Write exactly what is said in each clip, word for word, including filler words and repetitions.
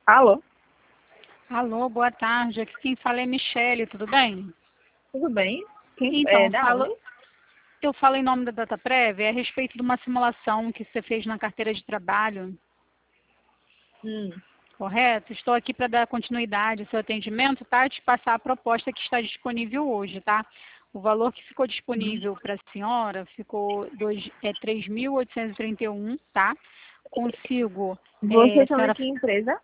Alô, Alô, boa tarde. Aqui quem fala é Michele, tudo bem? tudo bem? Quem é Então, da falo, onde? eu falo em nome da DataPrev é a respeito de uma simulação que você fez na carteira de trabalho, Hum, correto? Estou aqui para dar continuidade ao seu atendimento, tá? Te passar a proposta que está disponível hoje, tá? O valor que ficou uhum. disponível para a senhora ficou dois, é, três mil oitocentos e trinta e um, tá? Consigo, é, a Vocês são de senhora... que empresa?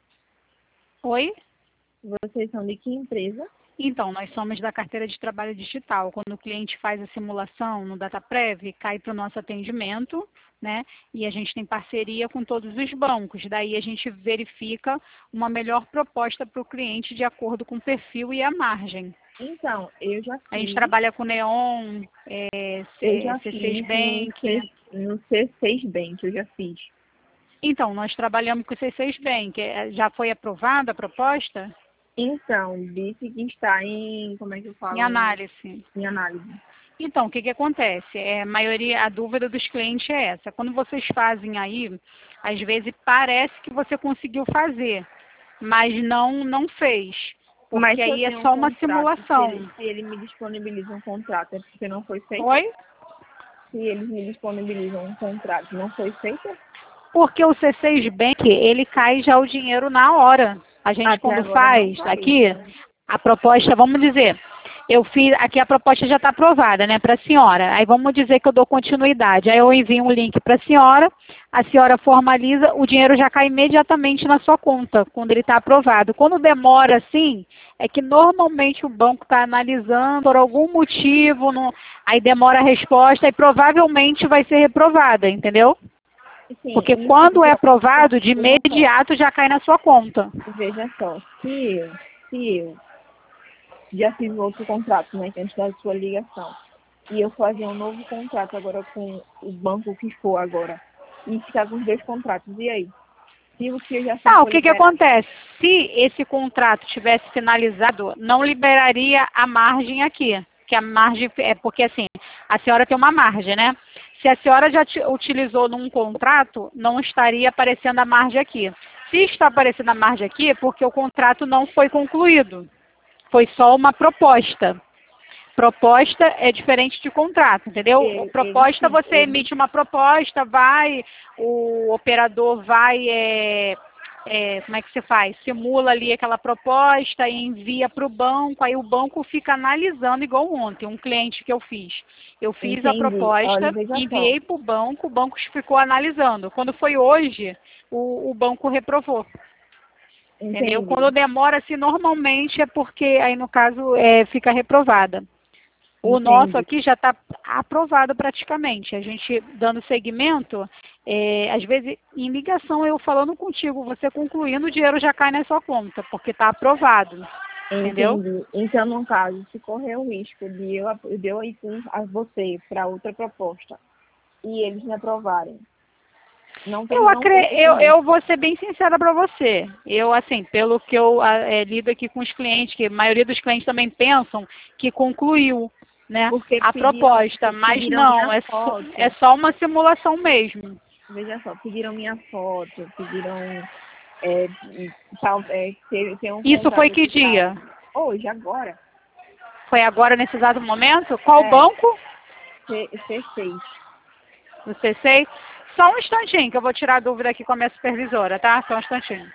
Oi? Vocês são de que empresa? Então, nós somos da carteira de trabalho digital. Quando o cliente faz a simulação no DataPrev, cai para o nosso atendimento, né? E a gente tem parceria com todos os bancos. Daí a gente verifica uma melhor proposta para o cliente de acordo com o perfil e a margem. Então, eu já A gente fiz, trabalha com Neon, é, eu C- já C6 fiz no, C, Bank. no C seis Bank, eu já fiz. Então, nós trabalhamos com o C seis Bank. É, já foi aprovada a proposta? Então, disse que está em, como é que eu Em falo, em, análise. em análise. Então, o que, que acontece? É, a maioria, a dúvida dos clientes é essa. Quando vocês fazem aí, às vezes parece que você conseguiu fazer, mas não, não fez. Mas Porque se eu aí é tenho um só uma contrato, se ele, simulação. se ele me disponibiliza um contrato, é porque não foi feito? Oi? Se eles me disponibilizam um contrato, não foi feito? Porque o C seis Bank, ele cai já o dinheiro na hora. A gente Até quando agora não faz caiu. aqui, a proposta, vamos dizer, eu fiz, aqui a proposta já está aprovada, né, para a senhora. Aí vamos dizer que eu dou continuidade. Aí eu envio um link para a senhora, a senhora formaliza, o dinheiro já cai imediatamente na sua conta, quando ele está aprovado. Quando demora assim, é que normalmente o banco está analisando por algum motivo, não, aí demora a resposta e provavelmente vai ser reprovada, entendeu? Sim, Porque então, quando é então, aprovado, de veja só, imediato já cai na sua conta. veja só, se eu, se eu já fiz outro contrato, né, antes da sua ligação, e eu fazer um novo contrato agora com o banco que for agora, e ficar com os dois contratos, e aí? Se o que eu já fiz Ah, o for que, que liberado, acontece? Se esse contrato tivesse finalizado, não liberaria a margem aqui. Que a margem é porque assim, a senhora tem uma margem, né? Se a senhora já ti- utilizou num contrato, não estaria aparecendo a margem aqui. Se está aparecendo a margem aqui, é porque o contrato não foi concluído. Foi só uma proposta. Proposta é diferente de contrato, entendeu? ele, ele, Proposta, você ele, emite uma proposta, vai, o operador vai, é, é, como é que você faz? Simula ali aquela proposta e envia para o banco, aí o banco fica analisando, igual ontem, um cliente que eu fiz. Eu fiz a entendi, olha, proposta, veja só, enviei para o banco, o banco ficou analisando. Quando foi hoje, o, o banco reprovou. Entendeu? Quando entendi, demora, assim, normalmente é porque, aí no caso, é, fica reprovada. O nosso entendi. aqui já está aprovado praticamente. A gente dando seguimento, é, às vezes em ligação eu falando contigo, você concluindo, o dinheiro já cai na sua conta, porque está aprovado. Entendeu? Entendi. Então, no caso, se correr o risco de eu, de eu ir com a você para outra proposta e eles me aprovarem, não tem, Eu, não tem acre... esse eu, eu risco. vou ser bem sincera para você. Eu, assim, pelo que eu a, é, lido aqui com os clientes, que a maioria dos clientes também pensam que concluiu, né, Porque a pediram, proposta, mas pediram não, minha é, só- é foto. só uma simulação mesmo. Veja só, pediram minha foto, pediram é, tal, é, ter, ter um Isso foi contrato que de tal. dia? Hoje, agora, Foi agora, nesse exato momento? Qual é, banco? C, C6. No C seis? Só um instantinho, que eu vou tirar a dúvida aqui com a minha supervisora, tá? Só um instantinho.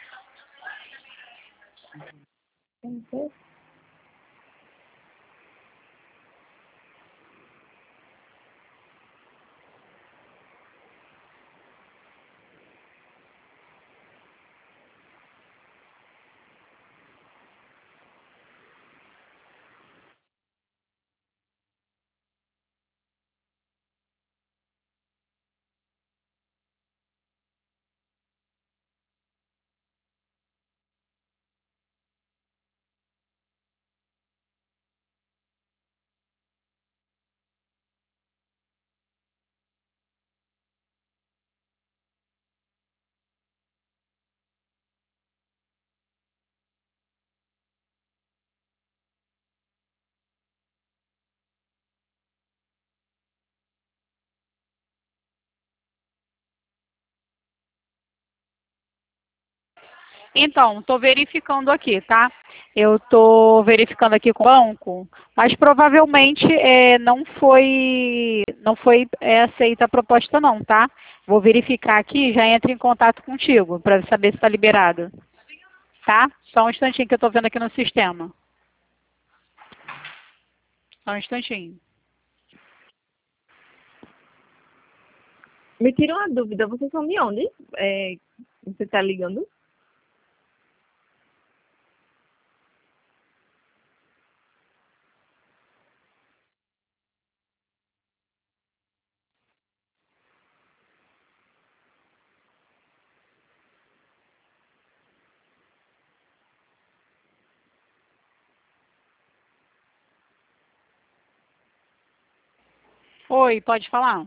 Então, estou verificando aqui, tá? Eu estou verificando aqui com o banco, mas provavelmente é, não foi, não foi é, aceita a proposta não, tá? Vou verificar aqui e já entro em contato contigo para saber se está liberado, tá? Só um instantinho que eu estou vendo aqui no sistema. Só um instantinho. Me tira uma dúvida, vocês são de onde? É, você está ligando? Oi, pode falar?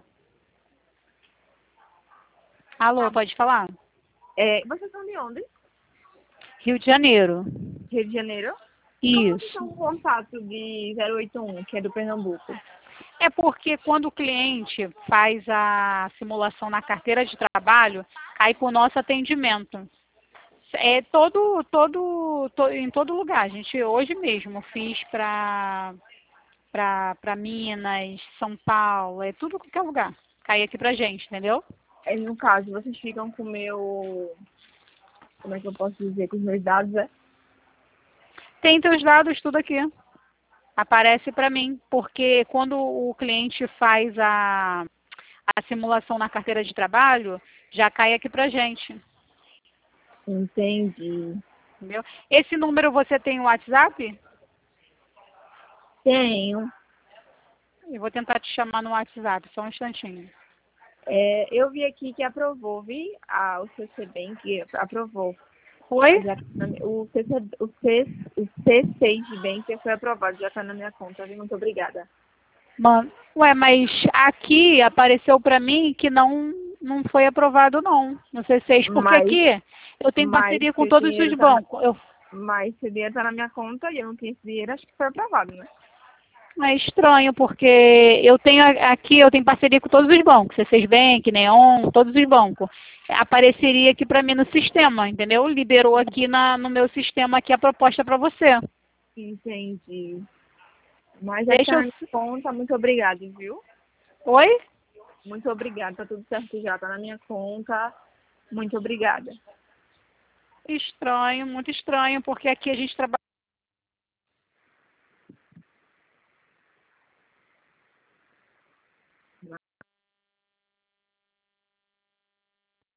Alô, pode falar? É, vocês são de onde? Rio de Janeiro. Rio de Janeiro? Como vocês Isso. são um contato de zero oito um, que é do Pernambuco? É porque quando o cliente faz a simulação na carteira de trabalho, cai para o nosso atendimento. É todo, todo, to- em todo lugar. A gente hoje mesmo fiz para para Minas, São Paulo, é tudo qualquer lugar. Cai aqui pra gente, entendeu? É, no caso, vocês ficam com o meu... Como é que eu posso dizer? Com os meus dados, é? Tem teus dados tudo aqui. Aparece para mim, porque quando o cliente faz a, a simulação na carteira de trabalho, já cai aqui pra gente. Entendi. Entendeu? Esse número você tem o WhatsApp? Tenho. Eu vou tentar te chamar no WhatsApp, só um instantinho. É, eu vi aqui que aprovou, vi? Ah, o C C Bank aprovou. Oi? Já, tá na mi- o, C C, o, C, o C seis Bank foi aprovado, já está na minha conta, viu? Muito obrigada. Mano, ué, mas aqui apareceu para mim que não não foi aprovado não, no C seis, porque Mas, aqui eu tenho mas parceria com se o todos dinheiro os tá na, bancos. Eu, mas se o dinheiro tá na minha conta e eu não tenho esse dinheiro, acho que foi aprovado, né? é estranho, porque eu tenho a- aqui, eu tenho parceria com todos os bancos, C seis Bank, Neon, todos os bancos. Apareceria aqui para mim no sistema, entendeu? Liberou aqui na, no meu sistema aqui a proposta para você. Entendi. Mas já Deixa está na eu... minha conta, muito obrigada, viu? Oi? Muito obrigada, tá tudo certo já, tá na minha conta. Muito obrigada. Estranho, muito estranho, porque aqui a gente trabalha